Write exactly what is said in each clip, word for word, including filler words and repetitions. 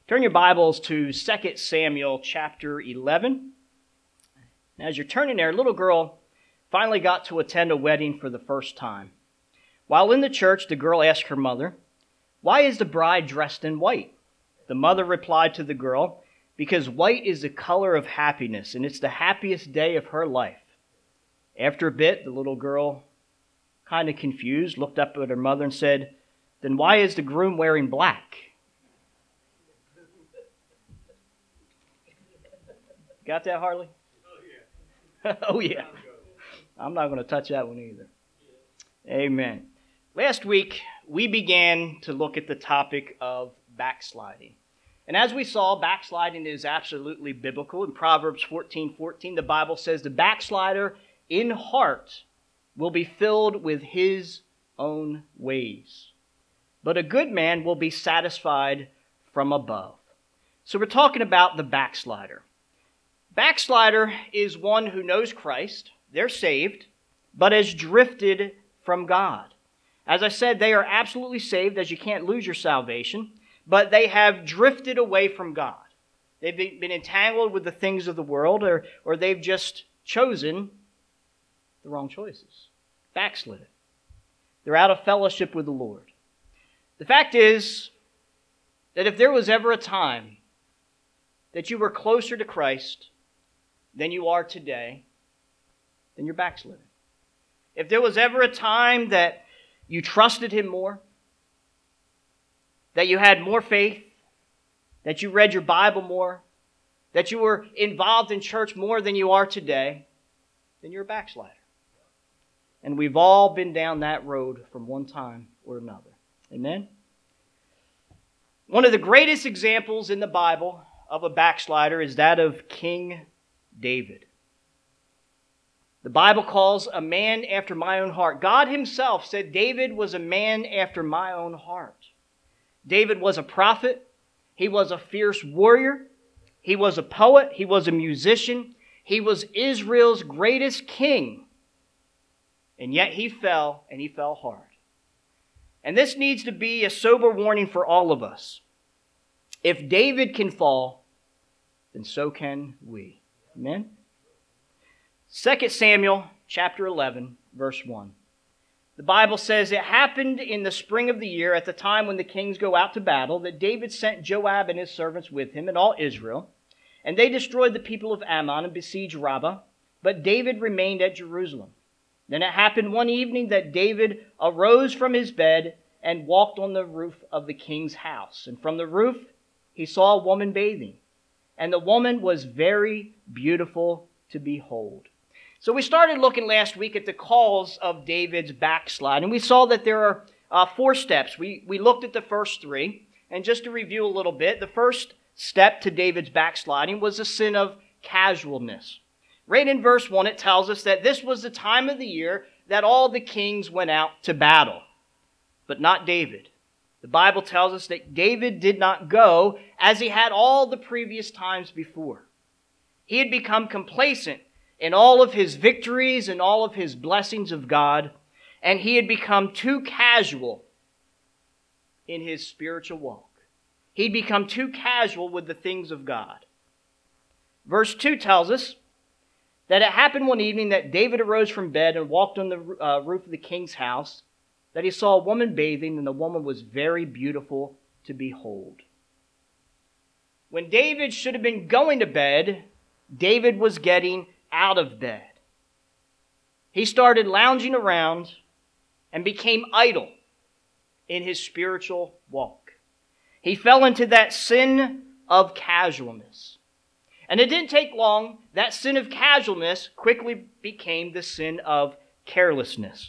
Turn your Bibles to Second Samuel chapter eleven. As you're turning there, a little girl finally got to attend a wedding for the first time. While in the church, the girl asked her mother, "Why is the bride dressed in white?" The mother replied to the girl, "Because white is the color of happiness, and it's the happiest day of her life." After a bit, the little girl, kind of confused, looked up at her mother and said, "Then why is the groom wearing black?" Got that, Harley? Oh, yeah. Oh, yeah. I'm not going to touch that one either. Amen. Last week, we began to look at the topic of backsliding. And as we saw, backsliding is absolutely biblical. In Proverbs fourteen fourteen, the Bible says, "The backslider in heart will be filled with his own ways, but a good man will be satisfied from above." So we're talking about the backslider. Backslider is one who knows Christ, they're saved, but has drifted from God. As I said, they are absolutely saved, as you can't lose your salvation, but they have drifted away from God. They've been entangled with the things of the world, or, or they've just chosen the wrong choices. Backslidden. They're out of fellowship with the Lord. The fact is that if there was ever a time that you were closer to Christ than you are today, then you're backslidden. If there was ever a time that you trusted Him more, that you had more faith, that you read your Bible more, that you were involved in church more than you are today, then you're a backslider. And we've all been down that road from one time or another. Amen? One of the greatest examples in the Bible of a backslider is that of King David. The Bible calls a man after my own heart. God Himself said David was a man after my own heart. David was a prophet. He was a fierce warrior. He was a poet. He was a musician. He was Israel's greatest king. And yet he fell, and he fell hard. And this needs to be a sober warning for all of us. If David can fall, then so can we. Amen? Second Samuel chapter eleven, verse one. The Bible says, "It happened in the spring of the year, at the time when the kings go out to battle, that David sent Joab and his servants with him and all Israel. And they destroyed the people of Ammon and besieged Rabbah. But David remained at Jerusalem. Then it happened one evening that David arose from his bed and walked on the roof of the king's house. And from the roof he saw a woman bathing. And the woman was very beautiful to behold." So we started looking last week at the cause of David's backslide. And we saw that there are uh, four steps. We, we looked at the first three. And just to review a little bit, the first step to David's backsliding was the sin of casualness. Right in verse one, it tells us that this was the time of the year that all the kings went out to battle, but not David. The Bible tells us that David did not go as he had all the previous times before. He had become complacent in all of his victories and all of his blessings of God, and he had become too casual in his spiritual walk. He'd become too casual with the things of God. Verse two tells us that it happened one evening that David arose from bed and walked on the uh, roof of the king's house, that he saw a woman bathing, and the woman was very beautiful to behold. When David should have been going to bed, David was getting out of bed. He started lounging around and became idle in his spiritual walk. He fell into that sin of casualness. And it didn't take long. That sin of casualness quickly became the sin of carelessness.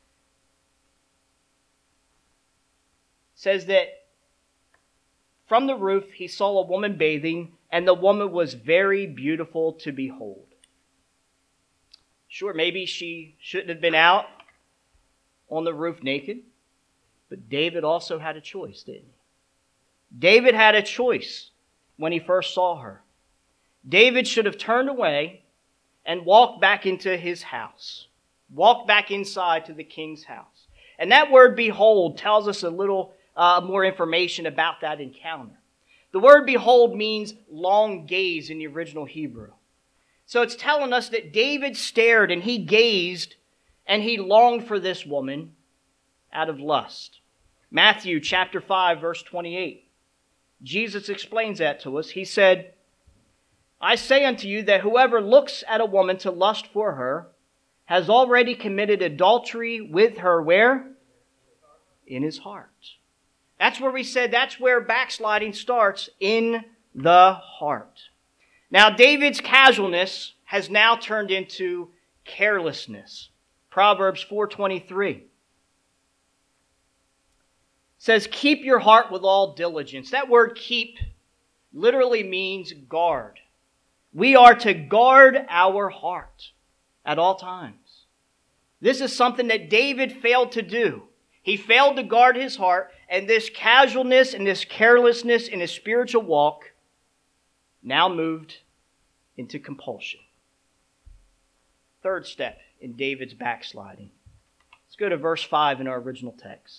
It says that from the roof he saw a woman bathing, and the woman was very beautiful to behold. Sure, maybe she shouldn't have been out on the roof naked, but David also had a choice, didn't he? David had a choice when he first saw her. David should have turned away and walked back into his house. Walked back inside to the king's house. And that word behold tells us a little uh, more information about that encounter. The word behold means long gaze in the original Hebrew. So it's telling us that David stared and he gazed and he longed for this woman out of lust. Matthew chapter five, verse twenty-eight. Jesus explains that to us. He said, I say unto you that whoever looks at a woman to lust for her has already committed adultery with her where? In his heart. That's where we said that's where backsliding starts, in the heart. Now, David's casualness has now turned into carelessness. Proverbs four twenty-three says, keep your heart with all diligence. That word keep literally means guard. We are to guard our heart at all times. This is something that David failed to do. He failed to guard his heart, and this casualness and this carelessness in his spiritual walk now moved into compulsion. Third step in David's backsliding. Let's go to verse five in our original text.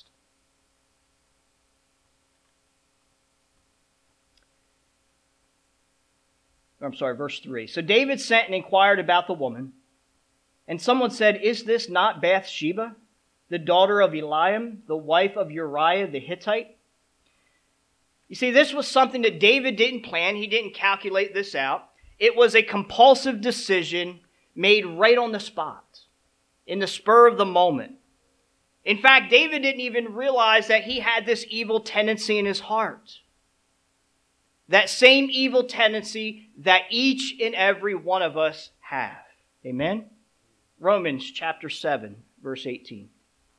I'm sorry, verse three. So David sent and inquired about the woman, and someone said, is this not Bathsheba, the daughter of Eliam, the wife of Uriah the Hittite? You see, this was something that David didn't plan. He didn't calculate this out. It was a compulsive decision made right on the spot, in the spur of the moment. In fact, David didn't even realize that he had this evil tendency in his heart. That same evil tendency that each and every one of us have. Amen? Romans chapter seven, verse eighteen.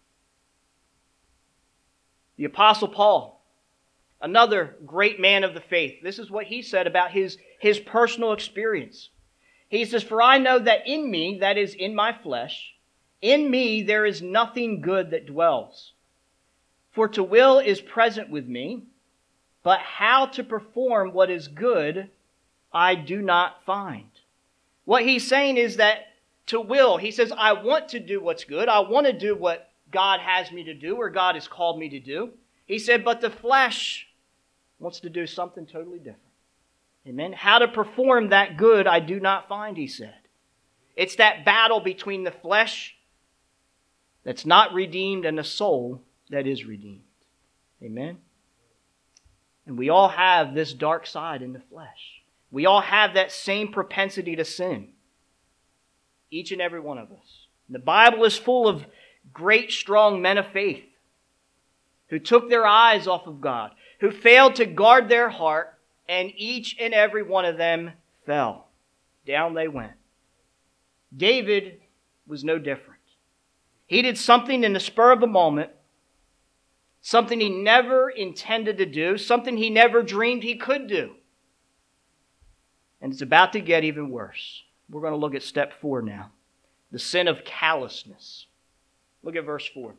The Apostle Paul, another great man of the faith, this is what he said about his, his personal experience. He says, for I know that in me, that is in my flesh, in me there is nothing good that dwells. For to will is present with me, but how to perform what is good, I do not find. What he's saying is that to will, he says, I want to do what's good. I want to do what God has me to do, or God has called me to do. He said, but the flesh wants to do something totally different. Amen. How to perform that good, I do not find, he said. It's that battle between the flesh that's not redeemed and the soul that is redeemed. Amen. And we all have this dark side in the flesh. We all have that same propensity to sin. Each and every one of us. The Bible is full of great, strong men of faith who took their eyes off of God, who failed to guard their heart, and each and every one of them fell. Down they went. David was no different. He did something in the spur of the moment, something he never intended to do, something he never dreamed he could do. And it's about to get even worse. We're going to look at step four now. The sin of callousness. Look at verse four.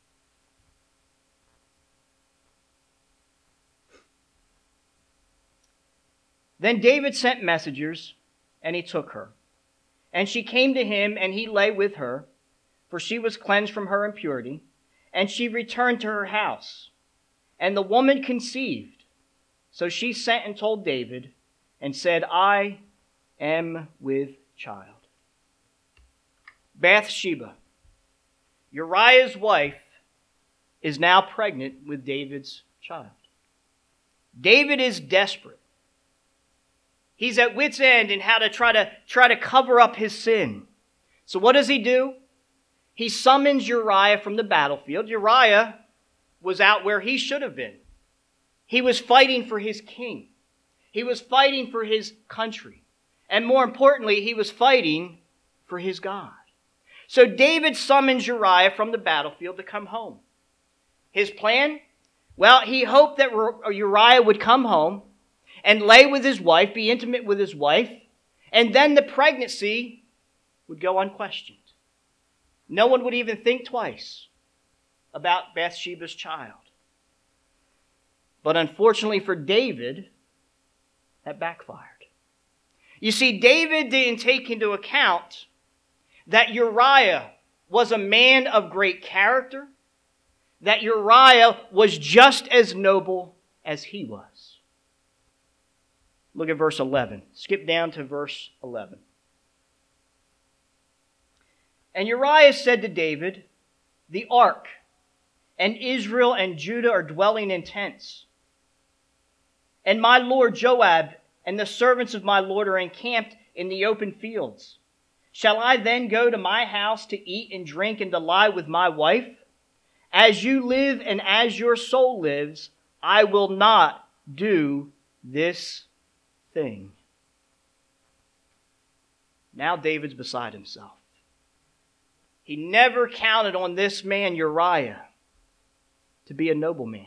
Then David sent messengers, and he took her. And she came to him, and he lay with her, for she was cleansed from her impurity. And she returned to her house. And the woman conceived. So she sent and told David, and said, I am with child. Bathsheba, Uriah's wife, is now pregnant with David's child. David is desperate. He's at wit's end in how to try to try to cover up his sin. So what does he do? He summons Uriah from the battlefield. Uriah was out where he should have been. He was fighting for his king. He was fighting for his country. And more importantly, he was fighting for his God. So David summons Uriah from the battlefield to come home. His plan? Well, he hoped that Uriah would come home and lay with his wife, be intimate with his wife, and then the pregnancy would go unquestioned. No one would even think twice about Bathsheba's child. But unfortunately for David, that backfired. You see, David didn't take into account that Uriah was a man of great character, that Uriah was just as noble as he was. Look at verse eleven. Skip down to verse eleven. And Uriah said to David, the ark, and Israel and Judah are dwelling in tents. And my lord Joab and the servants of my lord are encamped in the open fields. Shall I then go to my house to eat and drink and to lie with my wife? As you live and as your soul lives, I will not do this thing. Now David's beside himself. He never counted on this man Uriah to be a nobleman.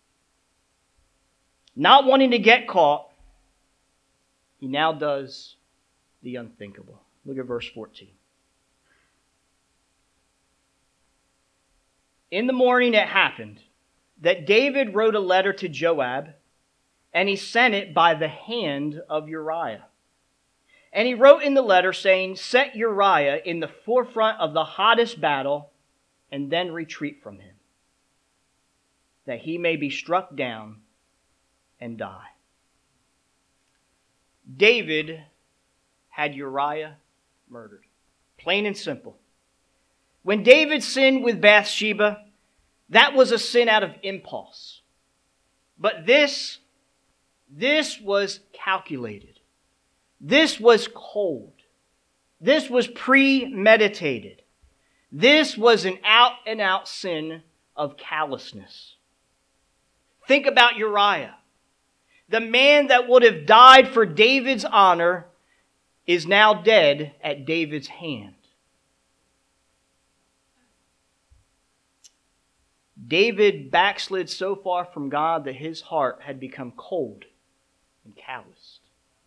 Not wanting to get caught, he now does the unthinkable. Look at verse fourteen. In the morning it happened that David wrote a letter to Joab, and he sent it by the hand of Uriah. And he wrote in the letter saying, set Uriah in the forefront of the hottest battle, and then retreat from him, that he may be struck down and die. David had Uriah murdered. Plain and simple. When David sinned with Bathsheba, that was a sin out of impulse. But this, this was calculated. This was cold. This was premeditated. This was an out-and-out sin of callousness. Think about Uriah. The man that would have died for David's honor is now dead at David's hand. David backslid so far from God that his heart had become cold and calloused.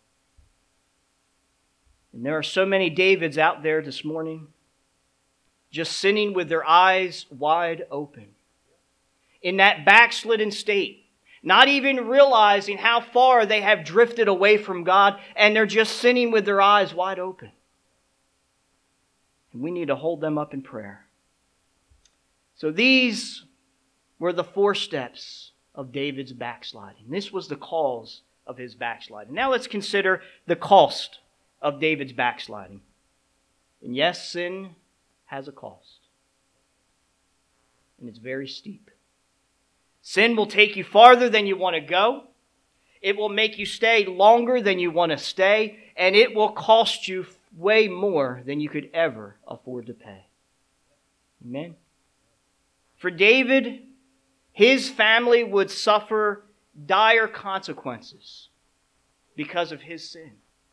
And there are so many Davids out there this morning just sinning with their eyes wide open in that backslidden state, not even realizing how far they have drifted away from God, and they're just sinning with their eyes wide open. And we need to hold them up in prayer. So these were the four steps of David's backsliding. This was the cause of his backsliding. Now let's consider the cost of David's backsliding. And yes, sin has a cost. And it's very steep. Sin will take you farther than you want to go. It will make you stay longer than you want to stay. And it will cost you way more than you could ever afford to pay. Amen? For David, his family would suffer dire consequences because of his sin.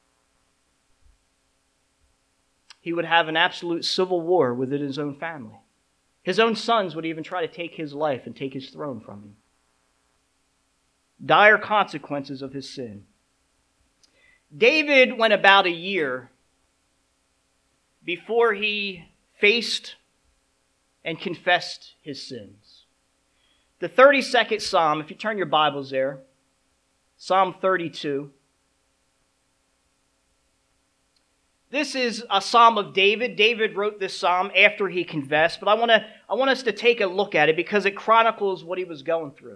He would have an absolute civil war within his own family. His own sons would even try to take his life and take his throne from him. Dire consequences of his sin. David went about a year before he faced and confessed his sins. The thirty-second Psalm, if you turn your Bibles there, Psalm thirty-two. This is a psalm of David. David wrote this psalm after he confessed, but I want to I want us to take a look at it because it chronicles what he was going through.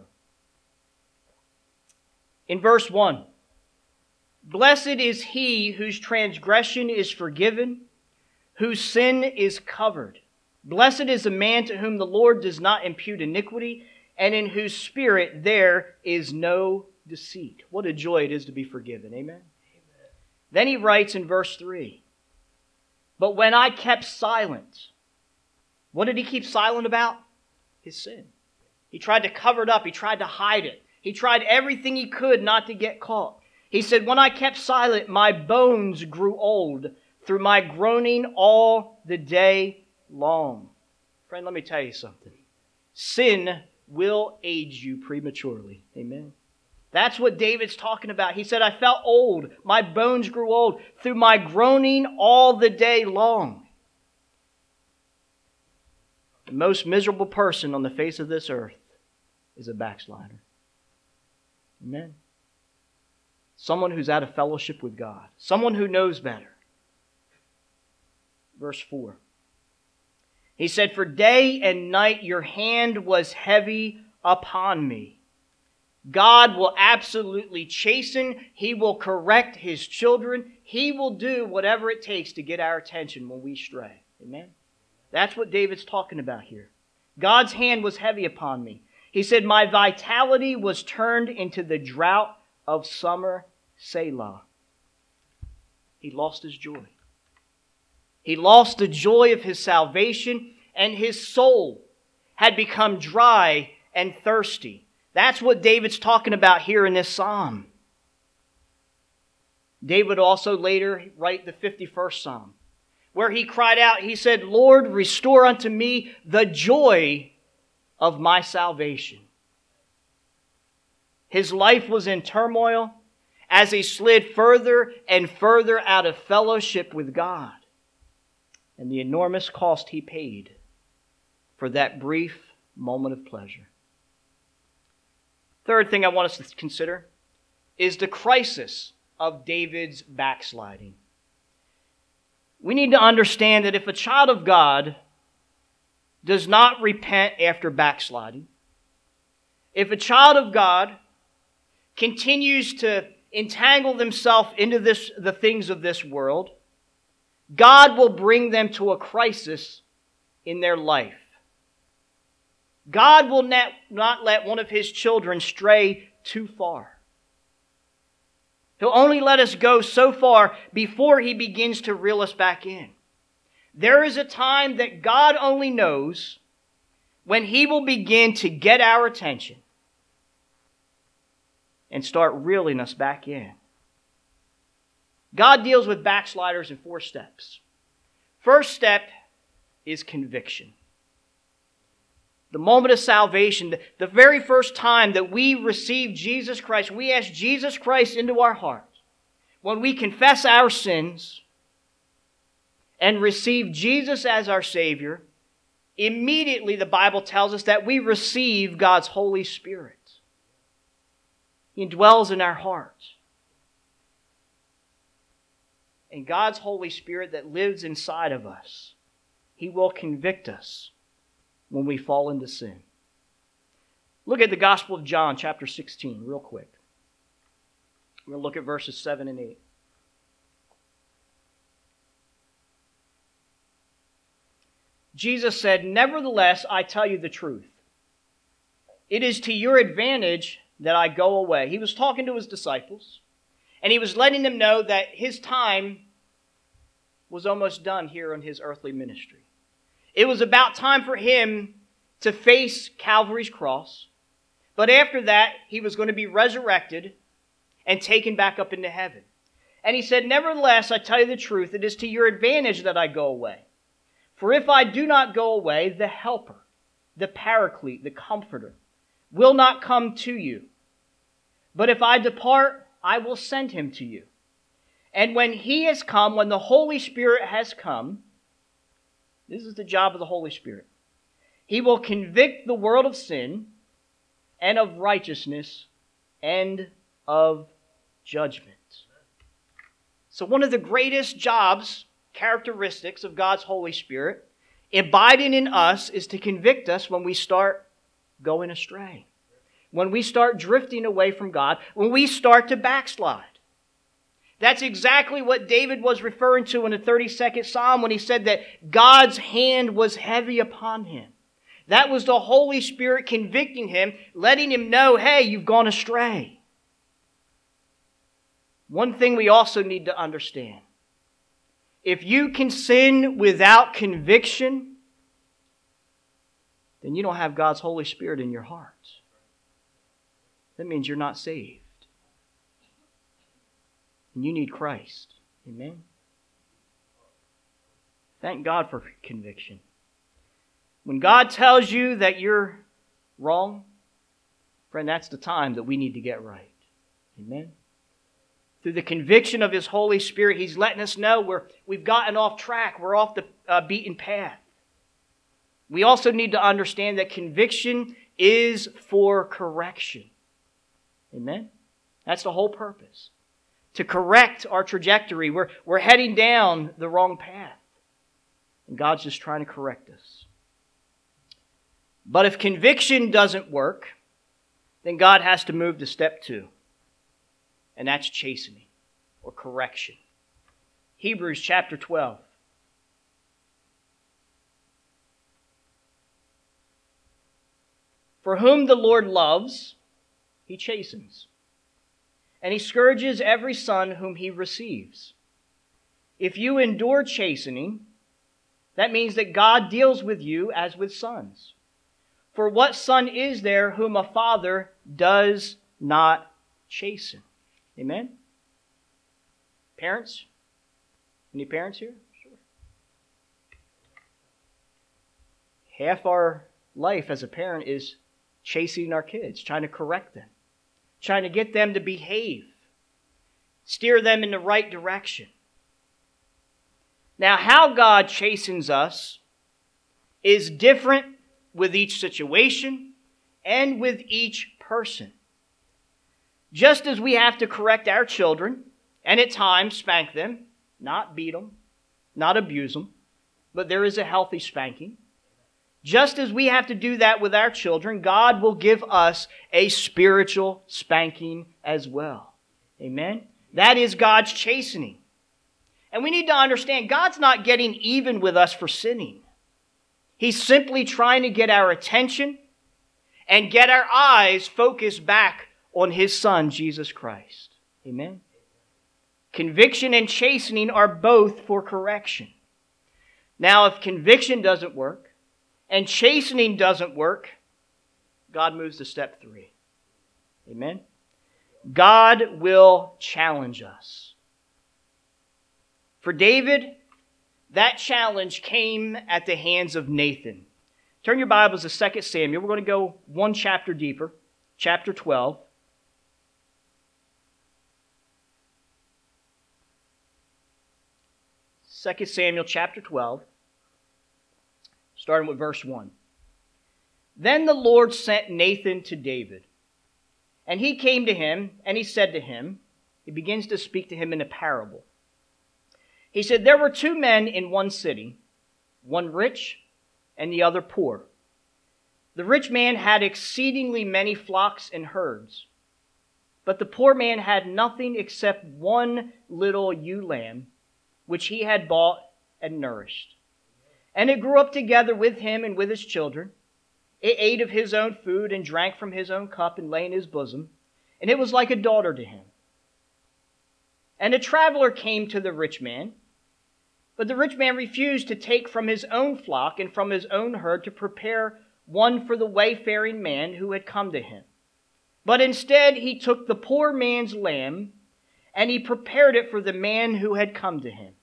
In verse one, blessed is he whose transgression is forgiven, whose sin is covered. Blessed is the man to whom the Lord does not impute iniquity, and in whose spirit there is no deceit. What a joy it is to be forgiven. Amen? Amen. Then he writes in verse three, but when I kept silent, what did he keep silent about? His sin. He tried to cover it up. He tried to hide it. He tried everything he could not to get caught. He said, when I kept silent, my bones grew old through my groaning all the day long. Friend, let me tell you something. Sin will age you prematurely. Amen. That's what David's talking about. He said, I felt old. My bones grew old through my groaning all the day long. The most miserable person on the face of this earth is a backslider. Amen. Someone who's out of fellowship with God. Someone who knows better. Verse four. He said, for day and night your hand was heavy upon me. God will absolutely chasten. He will correct His children. He will do whatever it takes to get our attention when we stray. Amen? That's what David's talking about here. God's hand was heavy upon me. He said, my vitality was turned into the drought of summer, Selah. He lost his joy. He lost the joy of his salvation, and his soul had become dry and thirsty. That's what David's talking about here in this psalm. David also later write the fifty-first Psalm, where he cried out, he said, Lord, restore unto me the joy of my salvation. His life was in turmoil as he slid further and further out of fellowship with God, and the enormous cost he paid for that brief moment of pleasure. Third thing I want us to consider is the crisis of David's backsliding. We need to understand that if a child of God does not repent after backsliding, if a child of God continues to entangle themselves into this, the things of this world, God will bring them to a crisis in their life. God will not, not let one of His children stray too far. He'll only let us go so far before He begins to reel us back in. There is a time that God only knows when He will begin to get our attention and start reeling us back in. God deals with backsliders in four steps. First step is conviction. The moment of salvation, the very first time that we receive Jesus Christ, we ask Jesus Christ into our heart. When we confess our sins and receive Jesus as our Savior, immediately the Bible tells us that we receive God's Holy Spirit. He dwells in our hearts. And God's Holy Spirit that lives inside of us, He will convict us when we fall into sin. Look at the Gospel of John, chapter sixteen, real quick. We're going to look at verses seven and eight. Jesus said, nevertheless, I tell you the truth. It is to your advantage that I go away. He was talking to His disciples, and He was letting them know that His time was almost done here on His earthly ministry. It was about time for Him to face Calvary's cross. But after that, He was going to be resurrected and taken back up into heaven. And He said, nevertheless, I tell you the truth, it is to your advantage that I go away. For if I do not go away, the Helper, the Paraclete, the Comforter, will not come to you. But if I depart, I will send Him to you. And when He has come, when the Holy Spirit has come, this is the job of the Holy Spirit. He will convict the world of sin and of righteousness and of judgment. So one of the greatest jobs, characteristics of God's Holy Spirit, abiding in us, is to convict us when we start going astray. When we start drifting away from God, when we start to backslide. That's exactly what David was referring to in the thirty-second Psalm when he said that God's hand was heavy upon him. That was the Holy Spirit convicting him, letting him know, hey, you've gone astray. One thing we also need to understand. If you can sin without conviction, then you don't have God's Holy Spirit in your heart. That means you're not saved. And you need Christ. Amen? Thank God for conviction. When God tells you that you're wrong, friend, that's the time that we need to get right. Amen? Through the conviction of His Holy Spirit, He's letting us know we're, we've gotten off track. We're off the uh, beaten path. We also need to understand that conviction is for correction. Amen? That's the whole purpose. To correct our trajectory. We're, we're heading down the wrong path. And God's just trying to correct us. But if conviction doesn't work, then God has to move to step two, and that's chastening or correction. Hebrews chapter twelve. For whom the Lord loves, he chastens, and he scourges every son whom he receives. If you endure chastening, that means that God deals with you as with sons. For what son is there whom a father does not chasten? Amen? Parents? Any parents here? Sure. Half our life as a parent is chastening our kids, trying to correct them, trying to get them to behave, steer them in the right direction. Now, how God chastens us is different with each situation and with each person. Just as we have to correct our children and at times spank them, not beat them, not abuse them, but there is a healthy spanking. Just as we have to do that with our children, God will give us a spiritual spanking as well. Amen? That is God's chastening. And we need to understand God's not getting even with us for sinning. He's simply trying to get our attention and get our eyes focused back on His Son, Jesus Christ. Amen? Conviction and chastening are both for correction. Now, if conviction doesn't work and chastening doesn't work, God moves to step three. Amen? God will challenge us. For David, that challenge came at the hands of Nathan. Turn your Bibles to Second Samuel. We're going to go one chapter deeper, chapter twelve. Second Samuel chapter twelve, starting with verse one. Then the Lord sent Nathan to David, and he came to him, and he said to him, he begins to speak to him in a parable. He said, there were two men in one city, one rich and the other poor. The rich man had exceedingly many flocks and herds, but the poor man had nothing except one little ewe lamb, which he had bought and nourished. And it grew up together with him and with his children. It ate of his own food and drank from his own cup and lay in his bosom, and it was like a daughter to him. And a traveler came to the rich man, but the rich man refused to take from his own flock and from his own herd to prepare one for the wayfaring man who had come to him. But instead he took the poor man's lamb, and he prepared it for the man who had come to him.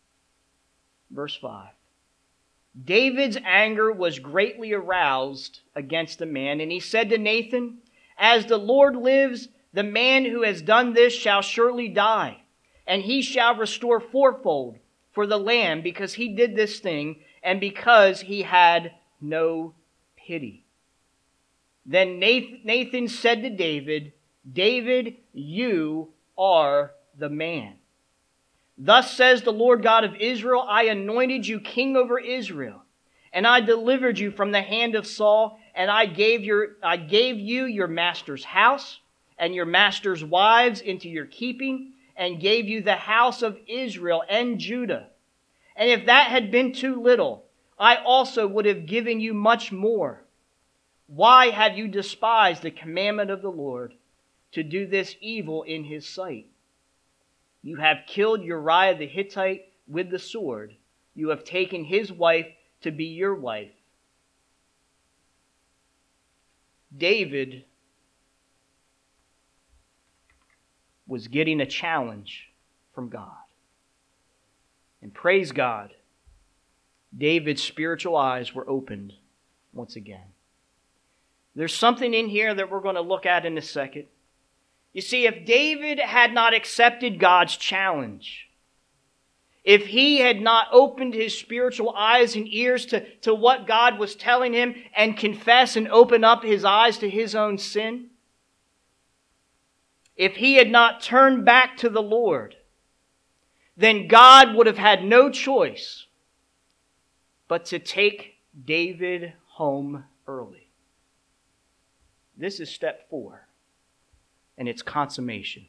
Verse five. David's anger was greatly aroused against the man, and he said to Nathan, as the Lord lives, the man who has done this shall surely die, and he shall restore fourfold for the lamb, because he did this thing, and because he had no pity. Then Nathan said to David, David, you are the man. Thus says the Lord God of Israel, I anointed you king over Israel, and I delivered you from the hand of Saul, and I gave your I gave you your master's house and your master's wives into your keeping, and gave you the house of Israel and Judah. And if that had been too little, I also would have given you much more. Why have you despised the commandment of the Lord to do this evil in his sight? You have killed Uriah the Hittite with the sword. You have taken his wife to be your wife. David was getting a challenge from God. And praise God, David's spiritual eyes were opened once again. There's something in here that we're going to look at in a second. You see, if David had not accepted God's challenge, if he had not opened his spiritual eyes and ears to, to what God was telling him and confess and open up his eyes to his own sin, if he had not turned back to the Lord, then God would have had no choice but to take David home early. This is step four, and it's consummation.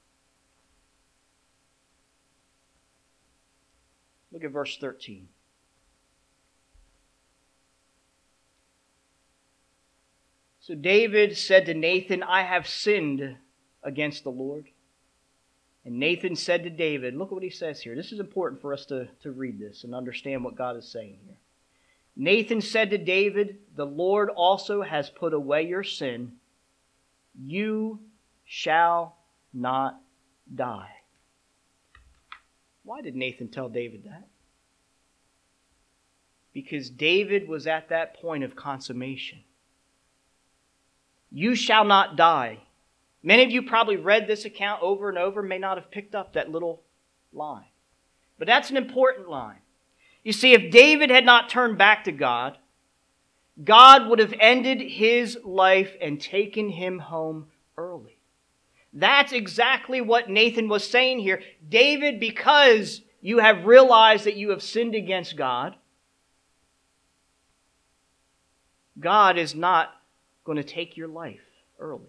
Look at verse thirteen. So David said to Nathan, I have sinned against the Lord. And Nathan said to David, look at what he says here. This is important for us to, to read this and understand what God is saying here. Nathan said to David, the Lord also has put away your sin. You shall not die. Why did Nathan tell David that? Because David was at that point of consummation. You shall not die. Many of you probably read this account over and over, may not have picked up that little line. But that's an important line. You see, if David had not turned back to God, God would have ended his life and taken him home early. That's exactly what Nathan was saying here. David, because you have realized that you have sinned against God, God is not going to take your life early.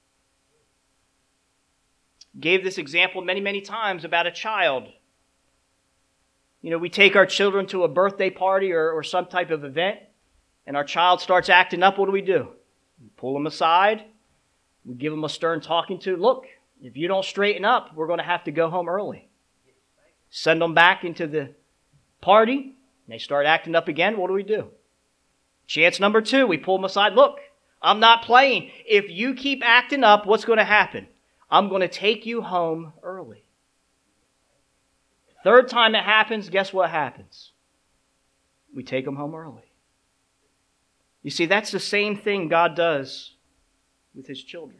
Gave this example many, many times about a child. You know, we take our children to a birthday party or, or some type of event, and our child starts acting up. What do we do? We pull them aside. We give them a stern talking to. Look, if you don't straighten up, we're going to have to go home early. Send them back into the party, and they start acting up again. What do we do? Chance number two, we pull them aside. Look, I'm not playing. If you keep acting up, what's going to happen? I'm going to take you home early. Third time it happens, guess what happens? We take them home early. You see, that's the same thing God does with his children.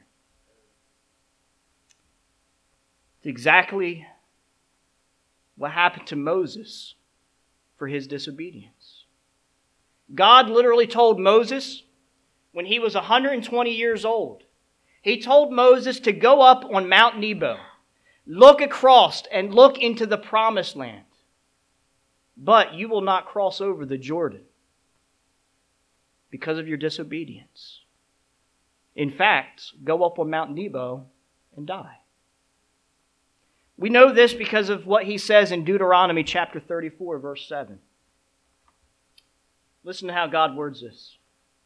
It's exactly what happened to Moses for his disobedience. God literally told Moses when he was one hundred twenty years old, he told Moses to go up on Mount Nebo, look across and look into the promised land. But you will not cross over the Jordan because of your disobedience. In fact, go up on Mount Nebo and die. We know this because of what he says in Deuteronomy chapter thirty-four, verse seven. Listen to how God words this.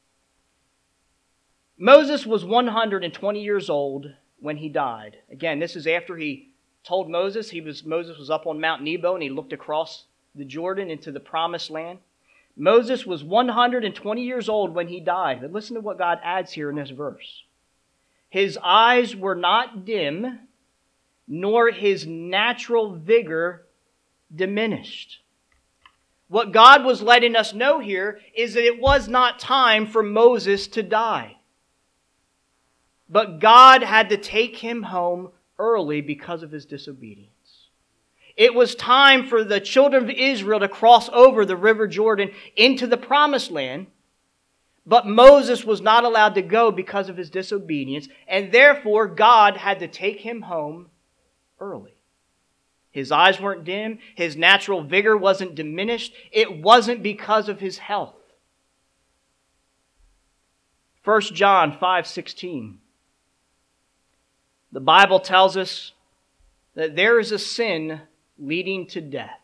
Moses was one hundred twenty years old when he died. Again, this is after he told Moses, he was Moses was up on Mount Nebo and he looked across the Jordan into the promised land. Moses was one hundred twenty years old when he died. But listen to what God adds here in this verse. His eyes were not dim, nor his natural vigor diminished. What God was letting us know here is that it was not time for Moses to die. But God had to take him home early because of his disobedience. It was time for the children of Israel to cross over the river Jordan into the promised land, but Moses was not allowed to go because of his disobedience, and therefore God had to take him home early. His eyes weren't dim. His natural vigor wasn't diminished. It wasn't because of his health. First John five sixteen. The Bible tells us that there is a sin leading to death.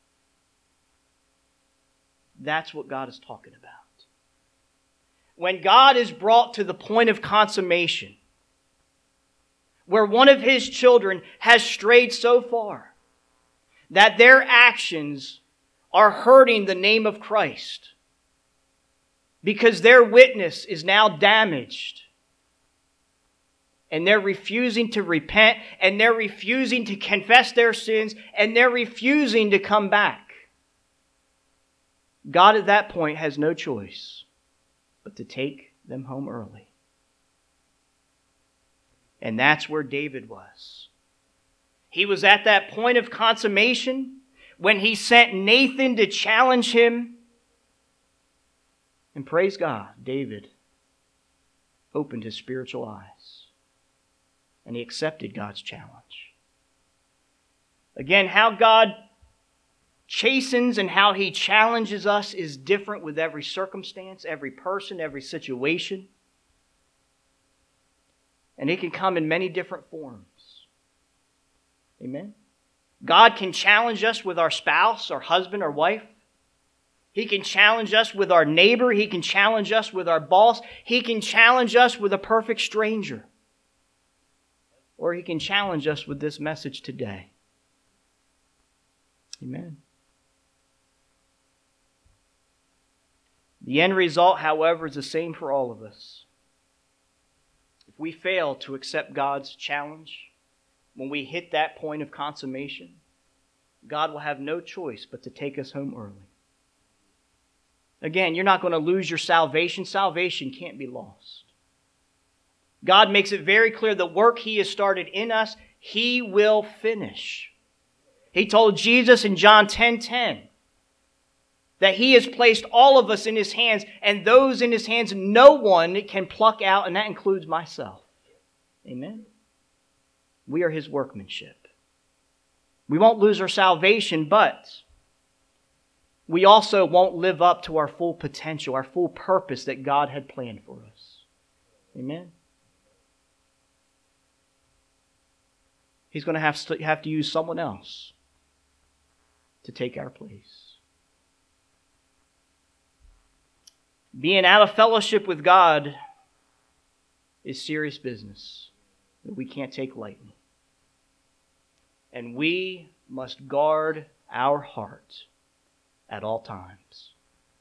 That's what God is talking about. When God is brought to the point of consummation, where one of his children has strayed so far that their actions are hurting the name of Christ because their witness is now damaged, and they're refusing to repent, and they're refusing to confess their sins, and they're refusing to come back. God at that point has no choice but to take them home early. And that's where David was. He was at that point of consummation when he sent Nathan to challenge him. And praise God, David opened his spiritual eyes. And he accepted God's challenge. Again, how God chastens and how he challenges us is different with every circumstance, every person, every situation. And it can come in many different forms. Amen? God can challenge us with our spouse, our husband, or wife. He can challenge us with our neighbor. He can challenge us with our boss. He can challenge us with a perfect stranger. Or He can challenge us with this message today. Amen. The end result, however, is the same for all of us. If we fail to accept God's challenge, when we hit that point of consummation, God will have no choice but to take us home early. Again, you're not going to lose your salvation. Salvation can't be lost. God makes it very clear the work He has started in us, He will finish. He told Jesus in John ten ten that He has placed all of us in His hands, and those in His hands no one can pluck out, and that includes myself. Amen? We are His workmanship. We won't lose our salvation, but we also won't live up to our full potential, our full purpose that God had planned for us. Amen? He's going to have to, have to use someone else to take our place. Being out of fellowship with God is serious business that we can't take lightly. And we must guard our heart at all times.